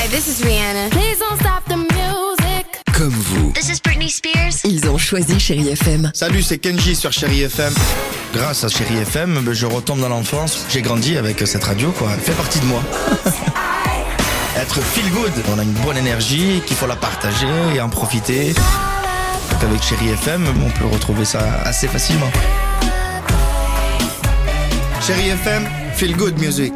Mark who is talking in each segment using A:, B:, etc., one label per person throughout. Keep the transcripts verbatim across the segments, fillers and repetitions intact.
A: Hi, this is Rihanna. Please don't stop the music.
B: Comme vous.
A: This is Britney Spears.
B: Ils ont choisi Chérie F M.
C: Salut, c'est Kenji sur Chérie F M. Grâce à Chérie F M, je retombe dans l'enfance. J'ai grandi avec cette radio, quoi. Elle fait partie de moi. Être feel good. On a une bonne énergie, qu'il faut la partager et en profiter. Donc avec Chérie F M, on peut retrouver ça assez facilement. Chérie F M, feel good music.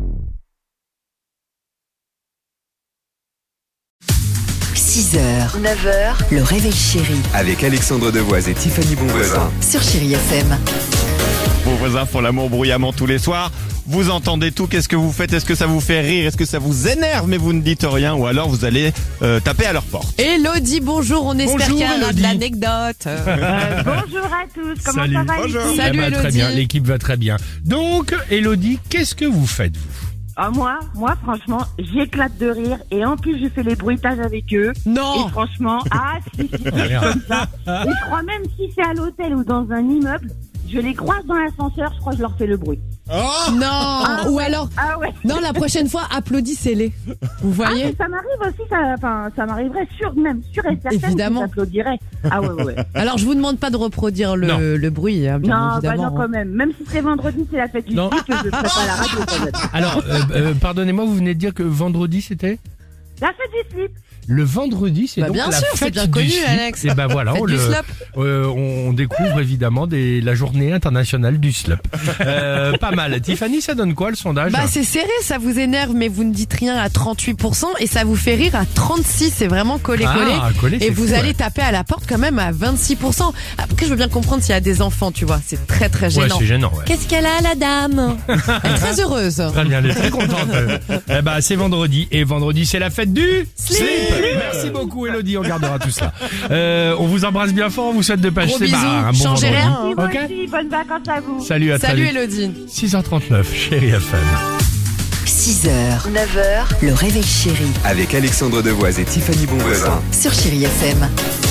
B: six heures, neuf heures, le réveil chéri
D: Avec Alexandre Devoise et Tiffany Bonvoisin.
B: sur Chérie F M.
E: Vos voisins font l'amour bruyamment tous les soirs. Vous entendez tout, qu'est-ce que vous faites? Est-ce que ça vous fait rire? Est-ce que ça vous énerve mais vous ne dites rien? Ou alors vous allez euh, taper à leur porte?
F: Elodie, bonjour, on espère
E: Bonjour,
F: qu'il y a
E: Elodie.
F: de l'anecdote.
G: Euh, bonjour à tous, comment
H: Salut.
G: ça va
H: Bonjour.
G: ici
F: Salut,
H: Eh ben, très
F: Elodie.
H: bien, l'équipe va très bien. Donc, Elodie, qu'est-ce que vous faites, vous?
G: Ah, moi, moi franchement, j'éclate de rire et en plus je fais les bruitages avec eux.
F: Non.
G: Et franchement, ah si, si, si, comme ça. Et je crois même si c'est à l'hôtel ou dans un immeuble, je les croise dans l'ascenseur, je crois que je leur fais le bruit.
F: Non.
G: Ah
F: Ou
G: ouais.
F: alors,
G: Ah ouais.
F: non, la prochaine fois, applaudissez-les. Vous
G: Ah,
F: voyez?
G: mais ça m'arrive aussi, ça, enfin, ça m'arriverait sûr, même sûr et certain
F: Évidemment.
G: que j'applaudirais. Ah ouais, ouais, ouais.
F: Alors, je vous demande pas de reproduire
H: Non.
F: le, le bruit, hein, bien
G: Non, bah
F: évidemment.
G: non, quand même. Même si c'est vendredi, c'est la fête du
H: Non.
G: slip, je serai pas à la radio quand même.
H: Alors, euh, euh, pardonnez-moi, vous venez de dire que vendredi, c'était
G: La fête du slip.
H: le vendredi, c'est
F: Bah,
H: donc
F: bien
H: la
F: sûr, c'est
H: fête
F: bien
H: du
F: connu,
H: slip.
F: Alex.
H: Et ben voilà,
F: Fête
H: on,
F: du
H: le-
F: slop.
H: euh, on découvre évidemment des, la journée internationale du slop. Euh, pas mal. Tiffany, ça donne quoi le sondage?
F: Bah, c'est serré, ça vous énerve, mais vous ne dites rien à trente-huit pour cent et ça vous fait rire à trente-six, c'est vraiment collé-collé.
H: Ah, collé,
F: Et
H: c'est
F: vous
H: fou,
F: allez
H: ouais.
F: taper à la porte quand même à vingt-six pour cent. Après, je veux bien comprendre s'il y a des enfants, tu vois, c'est très très
H: Ouais,
F: gênant.
H: c'est gênant, ouais.
F: Qu'est-ce qu'elle a, la dame? Elle est très heureuse.
H: Très bien, elle est très contente. Eh ben, c'est vendredi. Et vendredi, c'est la fête du slip. Merci beaucoup, Elodie. On gardera tout ça. Euh, on vous embrasse bien fort. On vous souhaite de passer
F: Gros bisous.
H: bah, un bon
F: Changez
H: vendredi.
F: rien,
G: Et vous
H: Ok.
G: aussi, bonnes vacances à vous.
H: Salut, à très
F: Salut
H: vite.
F: Elodie.
H: six heures trente-neuf, Chérie F M.
B: six heures, neuf heures, le réveil chéri
D: Avec Alexandre Devoise et Tiffany Bonvoisin.
B: sur Chérie F M.